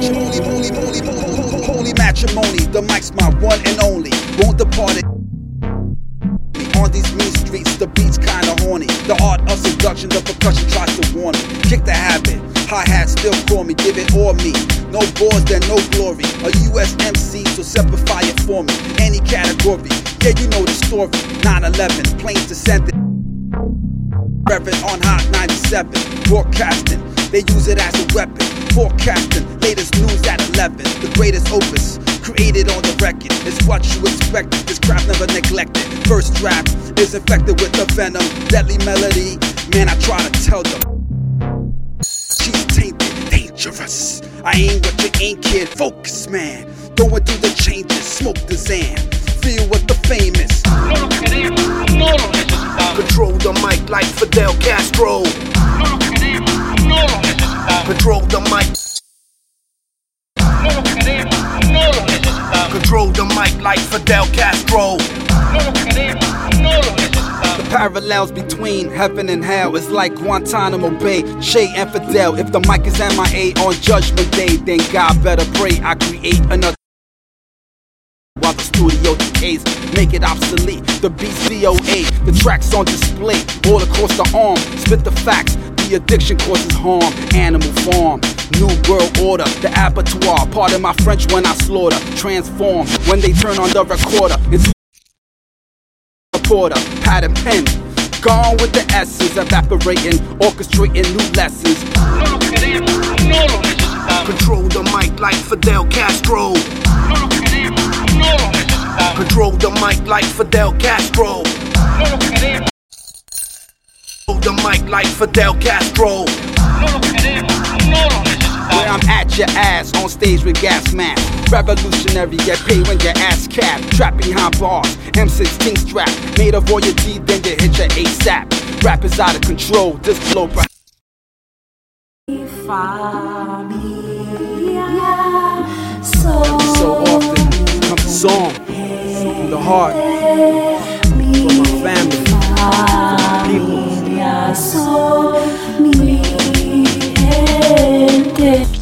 Holy matrimony, the mic's my one and only. Won't depart it. On these mean streets, the beat's kinda horny. The art of seduction, the percussion tries to warn me. Kick the habit, hi-hat still call me, give it all me. No boards, then no glory. A USMC, so simplify it for me. Any category, yeah, you know the story. 9/11, planes descended. Reverend on Hot 97, broadcasting. They use it as a weapon. Forecasting, latest news at 11. The greatest opus, created on the record. It's what you expected, this craft never neglected. First draft is infected with the venom. Deadly melody, man, I try to tell them. She's tainted, dangerous. I ain't what you ain't, kid. Focus, man. Going through the changes, smoke the Zan. Feel what the fame is. No lo queremos, no lo necesitamos. Control the mic like Fidel Castro. No lo queremos, no lo necesitamos. Control the mic. No lo queremos, no lo necesitamos. Control the mic like Fidel Castro. No lo queremos, no lo necesitamos. The parallels between heaven and hell is like Guantanamo Bay, Shay and Fidel. If the mic is MIA on Judgment Day, then God better pray I create another. While the studio decays, make it obsolete. The beat's VOA, the tracks on display, all across the arm. Spit the facts, the addiction causes harm. Animal farm, new world order. The abattoir, pardon my French when I slaughter. Transform, when they turn on the recorder. It's reporter, pad and pen. Gone with the essence, evaporating, orchestrating new lessons. No lo queremos, no lo necesitamos. Control the mic like Fidel Castro. No lo queremos, no lo necesitamos. Control the mic like Fidel Castro. No lo queremos, Control the mic like Fidel Castro. no lo queremos, no lo necesitamos. Where I'm at your ass on stage with gas mask. Revolutionary, get paid when your ass capped. Trapped behind bars, M16 strap. Made of royalty, then you hit your ASAP. Rap is out of control, this flow. So often comes a song from the heart, for my family, for my people.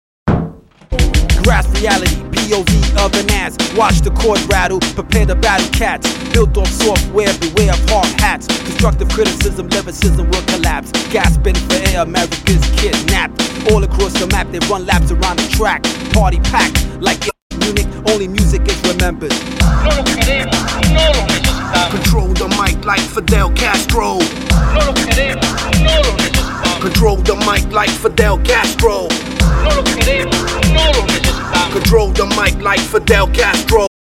Grasp reality, POV of an ass. Watch the chord rattle, prepare to battle cats. Built off software, beware of hard hats. Constructive criticism, lyricism will collapse. Gasping for air, America's kidnapped. All across the map, they run laps around the track. Party packed like Munich, only music is remembered. No lo queremos, no lo necesitamos. Control the mic like Fidel Castro. No lo queremos, no lo necesitamos. Control the mic like Fidel Castro. No lo queremos, no lo necesitamos. Control the mic like Fidel Castro.